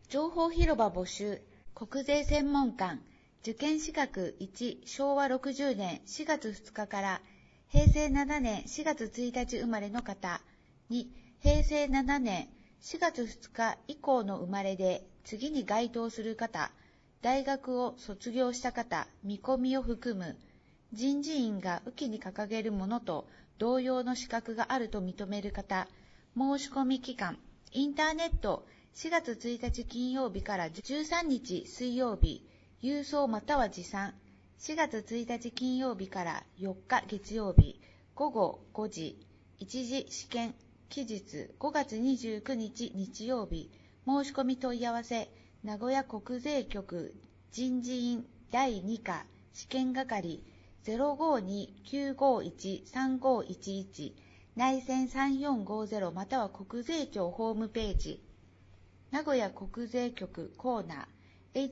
情報広場募集、国税専門官、受験資格1、昭和60年4月2日から平成7年4月1日生まれの方、2、平成7年4月2日以降の生まれで次に該当する方、大学を卒業した方、見込みを含む人事院が雨季に掲げるものと同様の資格があると認める方、申し込み期間、インターネット4月1日金曜日から13日水曜日、郵送または持参、4月1日金曜日から4日月曜日、午後5時、一次試験期日5月29日日曜日、申し込み問い合わせ、名古屋国税局人事院第2課試験係 052-951-3511 内線3450または国税庁ホームページ、名古屋国税局コーナー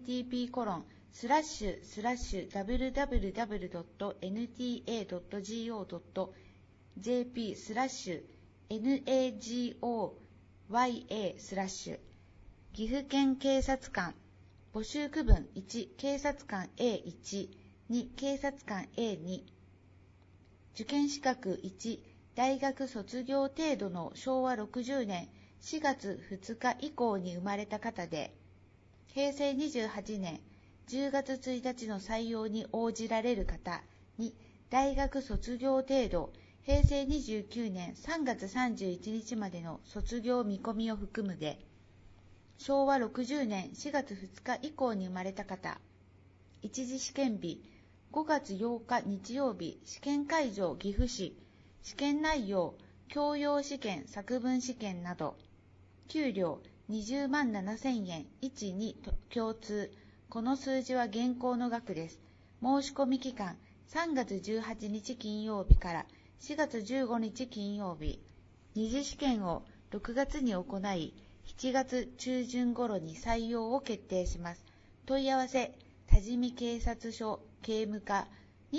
http://www.nta.go.jp/nagoya/ 岐阜県警察官募集区分1、警察官 A1、2、警察官 A2。受験資格1、大学卒業程度の昭和60年4月2日以降に生まれた方で、平成28年10月1日の採用に応じられる方。2、大学卒業程度、平成29年3月31日までの卒業見込みを含むで、昭和60年4月2日以降に生まれた方。一次試験日、5月8日日曜日、試験会場岐阜市、試験内容、教養試験、作文試験など。給料、20万7000円、1、2共通。この数字は現行の額です。申し込み期間、3月18日金曜日から4月15日金曜日。二次試験を6月に行い、7月中旬頃に採用を決定します。問い合わせ、多治見警察署警務課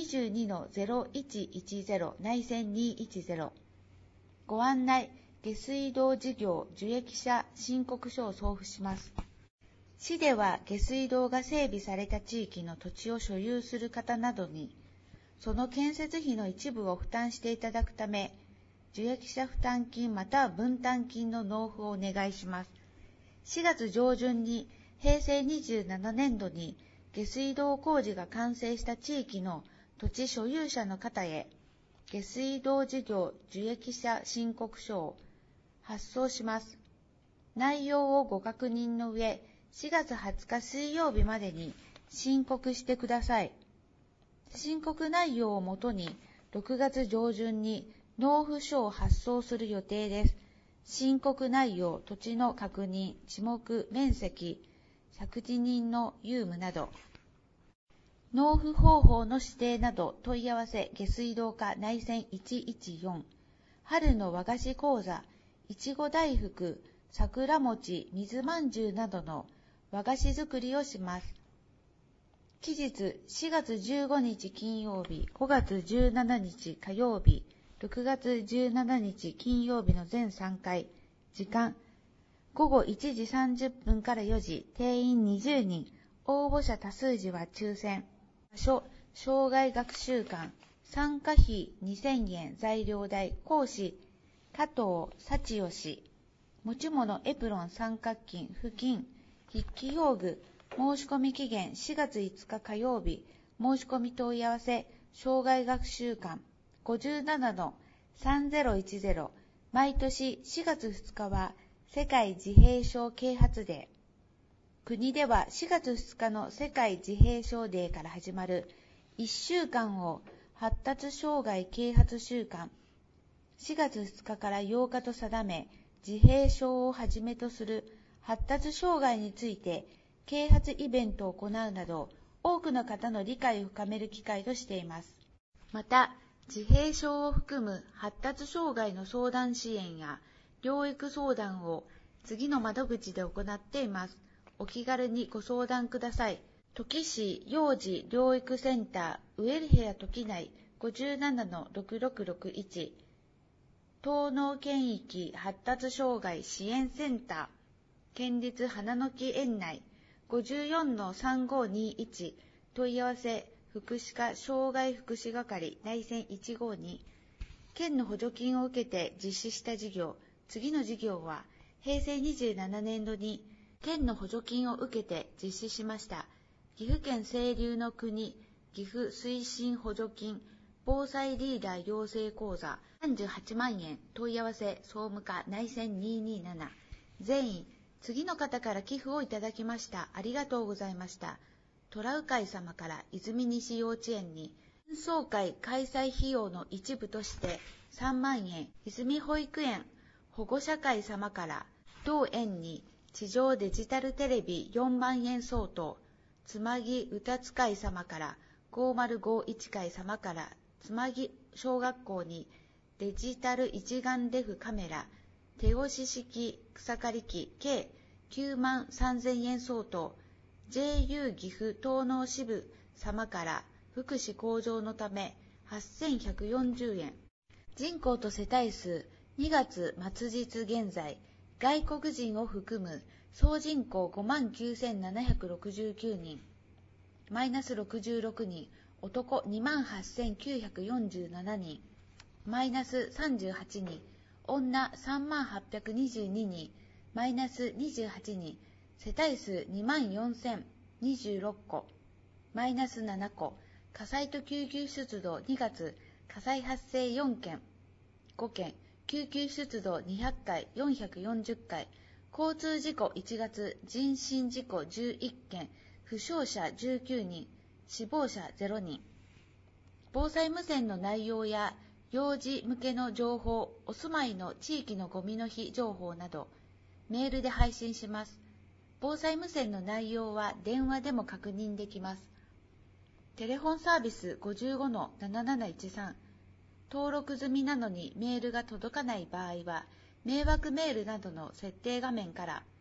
22-0110 内線210。ご案内、下水道事業受益者申告書を送付します。市では下水道が整備された地域の土地を所有する方などに、その建設費の一部を負担していただくため、受益者負担金または分担金の納付をお願いします。4月上旬に平成27年度に下水道工事が完成した地域の土地所有者の方へ、下水道事業受益者申告書を発送します。内容をご確認の上、4月20日水曜日までに申告してください。申告内容をもとに6月上旬に納付書を発送する予定です。申告内容、土地の確認、地目、面積、借地人の有無など、納付方法の指定など問い合わせ、下水道課内線114。春の和菓子講座、いちご大福、桜餅、水まんじゅうなどの和菓子作りをします。期日、4月15日金曜日、5月17日火曜日、6月17日金曜日の全3回。時間、午後1時30分から4時、定員20人、応募者多数時は抽選。場所、生涯学習館、参加費2000円、材料代、講師、加藤幸義。持ち物、エプロン、三角巾、布巾、筆記用具。申し込み期限4月5日火曜日。申し込み問い合わせ、生涯学習館 57-3010。毎年4月2日は世界自閉症啓発デー。国では4月2日の世界自閉症デーから始まる1週間を発達障害啓発週間、4月2日から8日と定め、自閉症をはじめとする発達障害について啓発イベントを行うなど、多くの方の理解を深める機会としています。また、自閉症を含む発達障害の相談支援や療育相談を次の窓口で行っています。お気軽にご相談ください。土岐市幼児療育センターウエルヘア土岐内 57-6661 東農県域発達障害支援センター県立花の木園内 54-3521 問い合わせ福祉課障害福祉係内線152。県の補助金を受けて実施した事業。次の事業は平成27年度に県の補助金を受けて実施しました岐阜県清流の国岐阜推進補助金防災リーダー養成講座38万円問い合わせ総務課内線227。全員次の方から寄付をいただきました。ありがとうございました。トラウ会様から泉西幼稚園に運送会開催費用の一部として3万円、泉保育園保護者会様から同園に地上デジタルテレビ4万円相当、つまぎ歌使い様から5051会様からつまぎ小学校にデジタル一眼レフカメラ手押し式草刈り機計9万3000円相当、JU 岐阜東農支部様から福祉向上のため8140円。人口と世帯数2月末日現在、外国人を含む総人口59,769人、マイナス66人、男28,947人、マイナス38人、女3822人、マイナス28人、世帯数24,026個、マイナス7個、火災と救急出動2月、火災発生4件、5件、救急出動200回、440回、交通事故1月、人身事故11件、負傷者19人、死亡者0人。防災無線の内容や幼児向けの情報、お住まいの地域のゴミの日情報など、メールで配信します。防災無線の内容は電話でも確認できます。テレフォンサービス 55-7713。登録済みなのにメールが届かない場合は、迷惑メールなどの設定画面から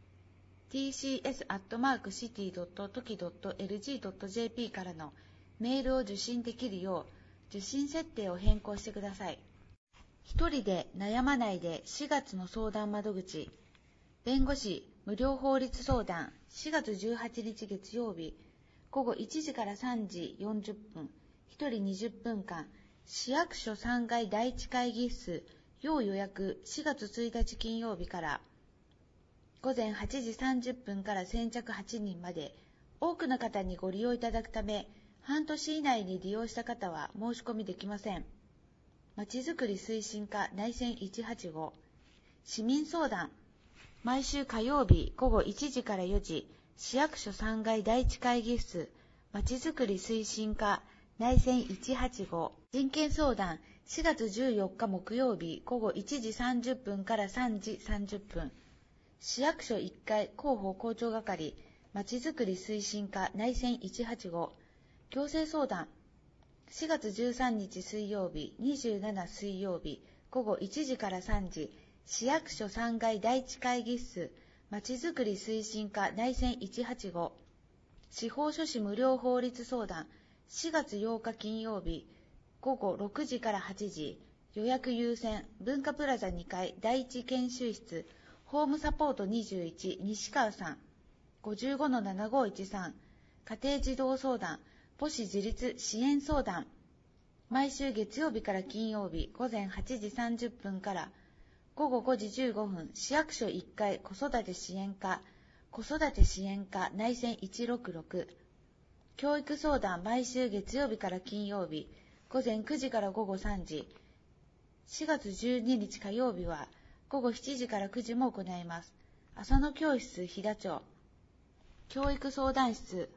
、tcs@city.toki.lg.jp からのメールを受信できるよう、受信設定を変更してください。一人で悩まないで4月の相談窓口。弁護士無料法律相談4月18日月曜日午後1時から3時40分1人20分間市役所3階第一会議室要予約4月1日金曜日から午前8時30分から先着8人まで多くの方にご利用いただくため半年以内に利用した方は申し込みできません。まちづくり推進課内線185市民相談毎週火曜日午後1時から4時、市役所3階第一会議室、まちづくり推進課、内線185、人権相談、4月14日木曜日午後1時30分から3時30分、市役所1階広報校長係、まちづくり推進課、内線185、行政相談、4月13日水曜日、27水曜日、午後1時から3時、市役所3階第一会議室、まちづくり推進課内線185、司法書士無料法律相談、4月8日金曜日、午後6時から8時、予約優先、文化プラザ2階第一研修室、ホームサポート21、西川さん、55-7513、家庭児童相談、母子自立支援相談、毎週月曜日から金曜日、午前8時30分から、午後5時15分、市役所1階子育て支援課内線166。教育相談毎週月曜日から金曜日、午前9時から午後3時。4月12日火曜日は午後7時から9時も行います。浅野教室飛騨町。教育相談室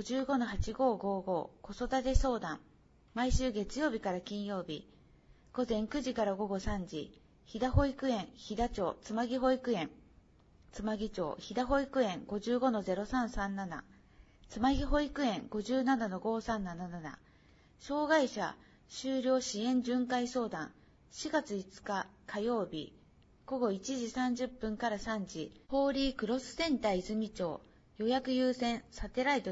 55-8555 子育て相談毎週月曜日から金曜日、午前9時から午後3時。飛騨保育園、飛騨町、つまぎ保育園、つまぎ町、飛騨保育園 55-0337、つまぎ保育園 57-5377、障害者就労支援巡回相談、4月5日火曜日、午後1時30分から3時、ホーリークロスセンター泉町、予約優先、サテライト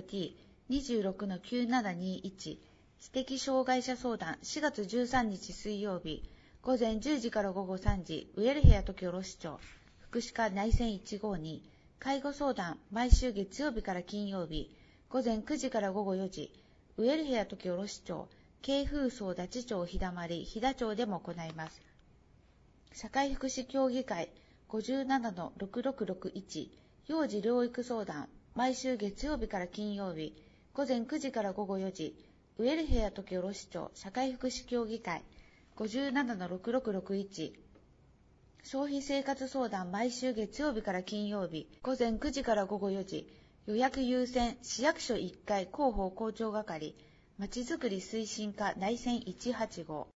T26-9721、知的障害者相談、4月13日水曜日、午前10時から午後3時、ウェルヘア時卸町、福祉課内線152、 介護相談、毎週月曜日から金曜日、午前9時から午後4時、ウエルヘア時卸町、京風荘立町日だまり、日田町でも行います。社会福祉協議会 57-6661、幼児療育相談、毎週月曜日から金曜日、午前9時から午後4時、ウエルヘア時卸町、社会福祉協議会 57-6661、消費生活相談、毎週月曜日から金曜日、午前9時から午後4時、予約優先、市役所1階広報広聴係、まちづくり推進課内線185。